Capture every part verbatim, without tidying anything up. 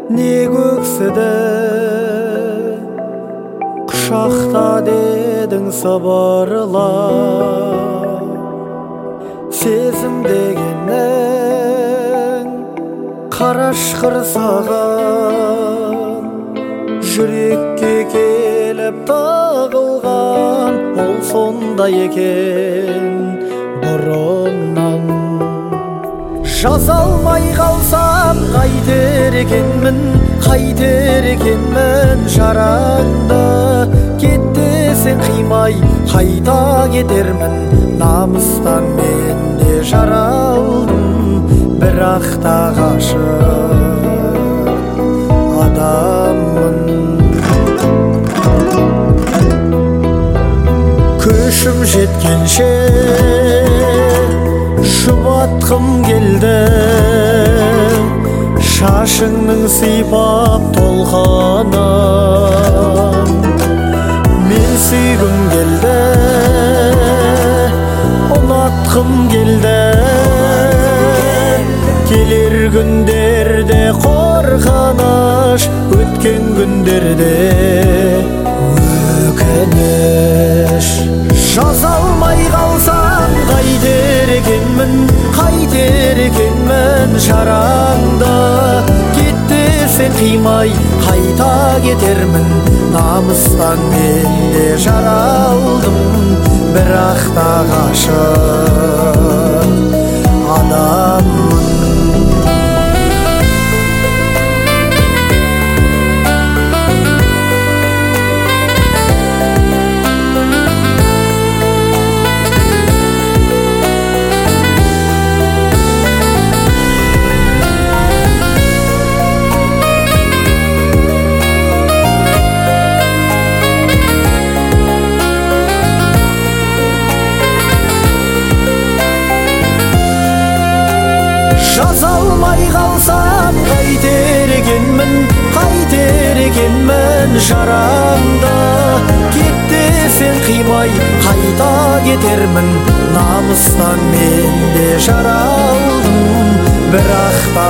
не көксіді құшақта дедің сыбырлап, сезім дегеннің қарашқыр саған жүрекке келіп тағылған, ол сонда екен бұрыннан. Жаза алмай қалсам қайтер екенмін, қайтер екенмін жараңды. Кет десең қимай қайта кетермін, намыстан мен де жаралдым, бірақ та ғашық адаммын. Көшім жеткенше жұбатқым келді, шашыңның сипап толғанын. Мен сүйгім келді, ұнатқым келді, келер күндерде қорқыныш, өткен күндерде өкініш. Жаза алмай қалсам қайтер екенмін, қайтер екенмін жараңды. Кет десең қимай қайта кетермін, намыстан мен де жаралдым, бірақ та ғашық адаммын. Жаза алмай қалсам қайтер екенмін, қайтер екенмін жараңды. Кет десең қимай қайта кетермін, намыстан мен де жаралдым, бірақ та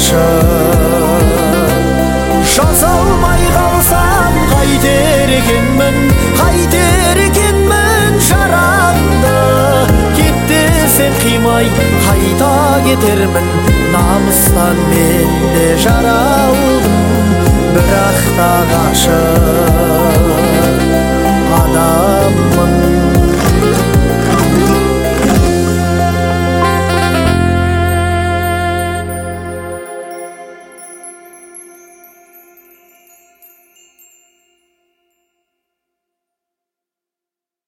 ғашық. Жаза алмай қалсам қайтер екенмін, қайтер екенмін жараңды. Кет десең қимай қайта кетермін, намыстан мен де жаралдым, бірақ та ғашық